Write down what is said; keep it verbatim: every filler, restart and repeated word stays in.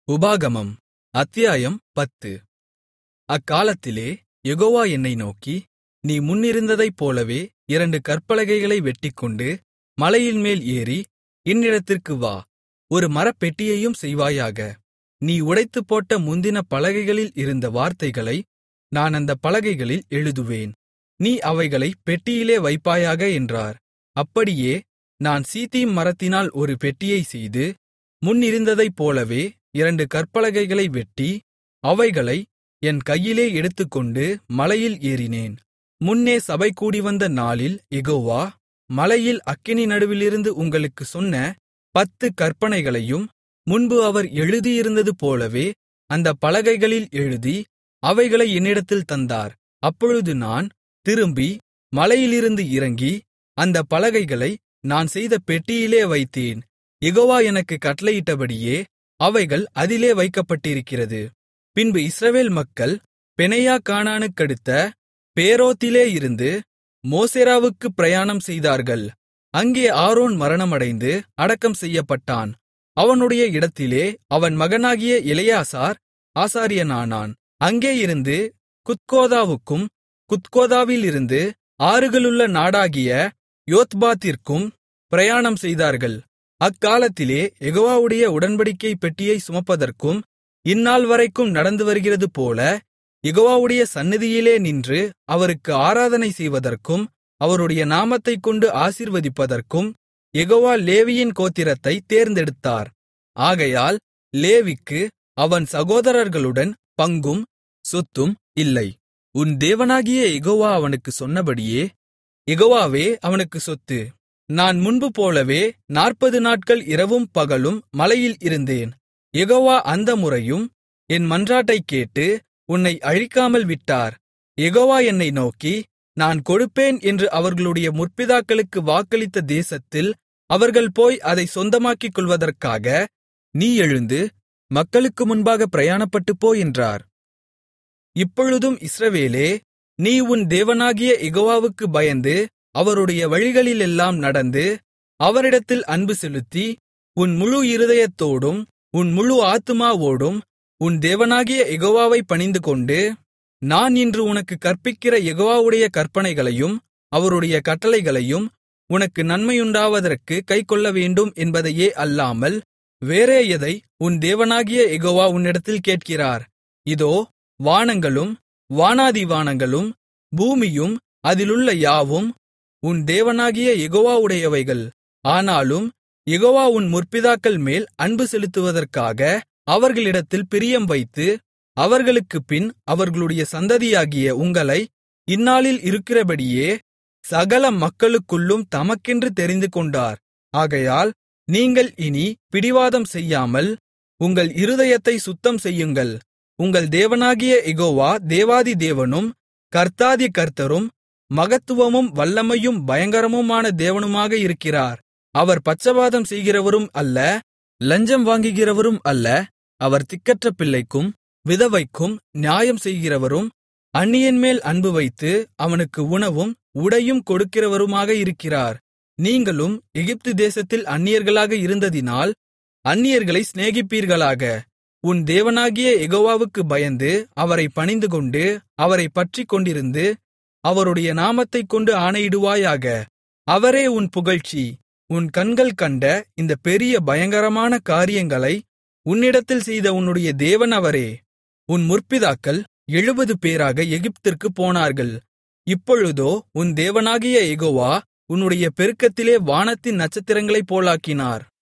உபாகமம் அத்தியாயம் பத்து. அக்காலத்திலே யெகோவா என்னை நோக்கி, நீ முன்னிருந்ததைப் போலவே இரண்டு கற்பலகைகளை வெட்டிக்கொண்டு மலையின்மேல் ஏறி என்னிடத்திற்கு வா, ஒரு மரப்பெட்டியையும் செய்வாயாக. நீ உடைத்துப்போட்ட முந்தின பலகைகளில் இருந்த வார்த்தைகளை நான் அந்தப் பலகைகளில் எழுதுவேன், நீ அவைகளைப் பெட்டியிலே வைப்பாயாக என்றார். அப்படியே நான் சீத்திம் மரத்தினால் ஒரு பெட்டியைச் செய்து, முன்னிருந்ததைப் போலவே இரண்டு கற்பலகைகளை வெட்டி அவைகளை என் கையிலே எடுத்துக்கொண்டு மலையில் ஏறினேன். முன்னே சபை கூடிவந்த நாளில் யெகோவா மலையில் அக்கினி நடுவிலிருந்து உங்களுக்குச் சொன்ன பத்து கற்பனைகளையும் முன்பு அவர் எழுதியிருந்தது போலவே அந்தப் பலகைகளில் எழுதி அவைகளை என்னிடத்தில் தந்தார். அப்பொழுது நான் திரும்பி மலையிலிருந்து இறங்கி அந்தப் பலகைகளை நான் செய்த பெட்டியிலே வைத்தேன். யெகோவா எனக்குக் கட்டளையிட்டபடியே அவைகள் அதிலே வைக்கப்பட்டிருக்கிறது. பின்பு இஸ்ரவேல் மக்கள் பெனெயாக்கானானுக்கடுத்த பேரோத்திலே இருந்து மோசேராவுக்குப் பிரயாணம் செய்தார்கள். அங்கே ஆரோன் மரணமடைந்து அடக்கம் செய்யப்பட்டான். அவனுடைய இடத்திலே அவன் மகனாகிய எலெயாசார் ஆசாரியனானான். அங்கேயிருந்து குத்கோதாவுக்கும் குத்கோதாவிலிருந்து ஆறுகளுள்ள நாடாகிய யோத்பாத்திற்கும் பிரயாணம் செய்தார்கள். அக்காலத்திலே யெகோவாவுடைய உடன்படிக்கைப் பெட்டியைச் சுமப்பதற்கும் இந்நாள்வரைக்கும் நடந்து வருகிறதுபோல யெகோவாவுடைய சந்நிதியிலே நின்று அவருக்கு ஆராதனை செய்வதற்கும் அவருடைய நாமத்தைக் கொண்டு ஆசீர்வதிப்பதற்கும் யெகோவா லேவியின் கோத்திரத்தைத் தேர்ந்தெடுத்தார். ஆகையால் லேவிக்கு அவன் சகோதரர்களுடன் பங்கும் சொத்தும் இல்லை. உன் தேவனாகிய யெகோவா அவனுக்குச் சொன்னபடியே யெகோவாவே அவனுக்கு சொத்து. நான் முன்பு போலவே நாற்பது நாட்கள் இரவும் பகலும் மலையில் இருந்தேன். யெகோவா அந்த முறையும் என் மன்றாட்டைக் கேட்டு உன்னை அழிக்காமல் விட்டார். யெகோவா என்னை நோக்கி, நான் கொடுப்பேன் என்று அவர்களுடைய முற்பிதாக்களுக்கு வாக்களித்த தேசத்தில் அவர்கள் போய் அதைச் சொந்தமாக்கிக் கொள்வதற்காக நீ எழுந்து மக்களுக்கு முன்பாக பிரயாணப்பட்டுப் போ என்றார். இப்பொழுதும் இஸ்ரவேலே, நீ உன் தேவனாகிய யெகோவாவுக்கு பயந்து அவருடைய வழிகளிலெல்லாம் நடந்து அவரிடத்தில் அன்பு செலுத்தி உன் முழு இருதயத்தோடும் உன் முழு ஆத்துமாவோடும் உன் தேவனாகிய யெகோவாவைப் பணிந்துகொண்டு, நான் இன்று உனக்குக் கற்பிக்கிற யெகோவாவுடைய கற்பனைகளையும் அவருடைய கட்டளைகளையும் உனக்கு நன்மையுண்டாவதற்குக் கைக்கொள்ளவேண்டும் என்பதையே அல்லாமல் வேறே எதை உன் தேவனாகிய யெகோவா உன்னிடத்தில் கேட்கிறார்? இதோ, வானங்களும் வானாதி வானங்களும் பூமியும் அதிலுள்ள யாவும் உன் தேவனாகிய யெகோவாவுடையவைகள். ஆனாலும் யெகோவா உன் முற்பிதாக்கள் மேல் அன்பு செலுத்துவதற்காக அவர்களிடத்தில் பிரியம் வைத்து அவர்களுக்குப் பின் அவர்களுடைய சந்ததியாகிய உங்களை இந்நாளில் இருக்கிறபடியே சகல மக்களுக்குள்ளும் தமக்கென்று தெரிந்துகொண்டார். ஆகையால் நீங்கள் இனி பிடிவாதம் செய்யாமல் உங்கள் இருதயத்தை சுத்தம் செய்யுங்கள். உங்கள் தேவனாகிய யெகோவா தேவாதி தேவனும் கர்த்தாதி கர்த்தரும் மகத்துவமும் வல்லமையும் பயங்கரமுமான தேவனுமாக இருக்கிறார். அவர் பட்சபாதம் செய்கிறவரும் அல்ல, லஞ்சம் வாங்குகிறவரும் அல்ல. அவர் திக்கற்ற பிள்ளைக்கும் விதவைக்கும் நியாயம் செய்கிறவரும் அந்நியன்மேல் அன்பு வைத்து அவனுக்கு உணவும் உடையும் கொடுக்கிறவருமாக இருக்கிறார். நீங்களும் எகிப்து தேசத்தில் அந்நியர்களாக இருந்ததினால் அந்நியர்களை சிநேகிப்பீர்களாக. உன் தேவனாகிய யெகோவாவுக்கு பயந்து அவரைப் பணிந்துகொண்டு அவரைப் பற்றிக்கொண்டிருந்து அவருடைய நாமத்தைக் கொண்டு ஆணையிடுவாயாக. அவரே உன் புகழ்ச்சி. உன் கண்கள் கண்ட இந்த பெரிய பயங்கரமான காரியங்களை உன்னிடத்தில் செய்த உன்னுடைய தேவன் அவரே. உன் முற்பிதாக்கள் எழுபது பேராக எகிப்திற்குப் போனார்கள். இப்பொழுதோ உன் தேவனாகிய யெகோவா உன்னுடைய பெருக்கத்திலே வானத்தின் நட்சத்திரங்களைப் போலாக்கினார்.